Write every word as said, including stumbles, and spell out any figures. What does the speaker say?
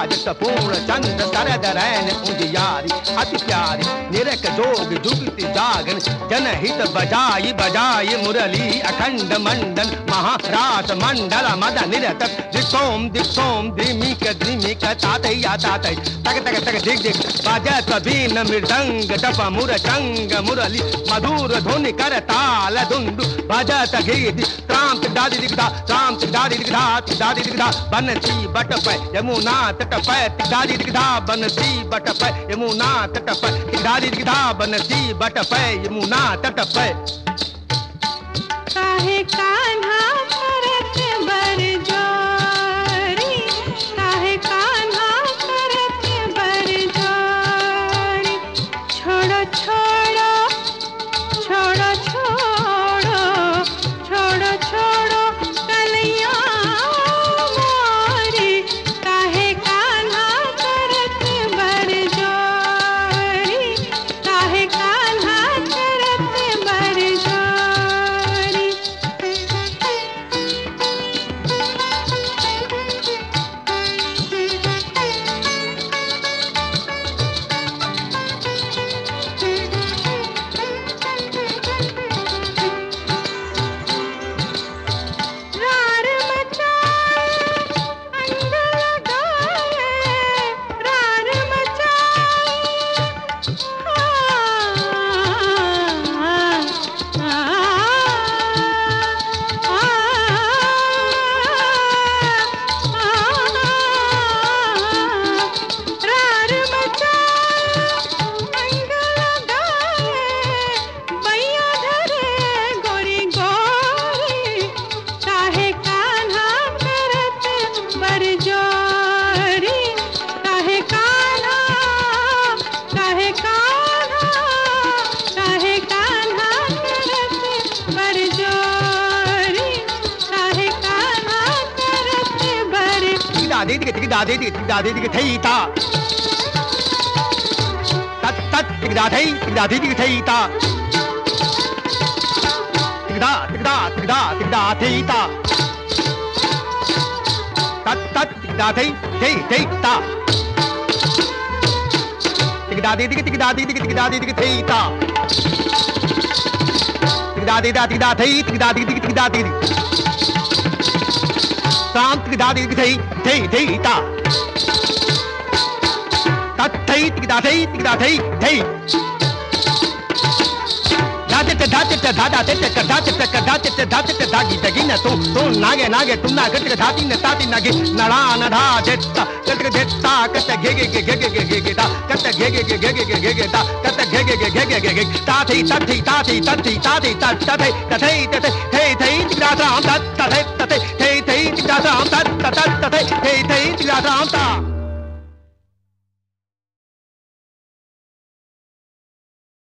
राजत पूर्ण चंद्र सरद रैन उजियारी अति प्यारी निरख जोग जुगति जागन जनहित बजाई बजाई मुरली अखंड मंडन महारास मंडल मद निरत दिक्सोम दिक्सोम धिमिक धिमिक तातैया तातै तक तक तक दिग दिग बाजत बीन मृदंग टप मुर चंग मुरली मधुर धुनि कर ताल दुंदु बाजत गीत त्राम दादी दिगदा त्राम दादी दिगदा दादी दिगदा बनसी बट पे यमुना तट पे दादी दिगदा बनसी बट पे यमुना तट पे दादी दिगदा बनसी बट पे यमुना तट पे काहे कान्हा करत बर जोरी काहे कान्हा करत बर जोरी छोड़ो छोड़ो छोड़ो छोड़ो छोड़ो छोड़ो कन्हैया मोरी काहे कान्हा करत बर जोरी काहे कान्हा करत बर जोरी रार मचाए अंग लगाए रार मचाए रार मचाए अंग लगाए बैया धरे गोरी गोरी काहे कान्हा करत बर जोरी काहे कान्हा काहे कान्हा काहे कान्हा करत बर जोरी काहे कान्हा करत बर दादी दिग दादी दिग दादी दिग थईता तत तत दिग दादी दिग दादी दिग थईता दिगदा दिगदा दिगदा दिगदा थईता तत तत दिग दादी थई थईता दिग दादी दिग दिग दादी दिग दिग दादी दिग थईता दिग दादी दा दिग दा थई दिग दादी दिग दिग दादी शांत दिग दादी दिग थई थई थईता तत थई दिग दा थई दिग दा थई थई दाते ते दाते ते दादा ते ते दाते ते दाते ते दाते ते दागी दगी न तू तू नागे नागे तू ना गट धाती न ताती नागे नड़ा नधा देता कट देता कट गे गे गे गे गे गे गे दा कट गे गे गे गे गे गे गे दा कट गे गे गे गे गे गे ताती ताती ताती ताती ताती ताती ताती तथई तथई थई थई तिगड़ा राम ता तथई तथई थई थई तिगड़ा राम ता तथई तथई थई थई तिगड़ा राम ता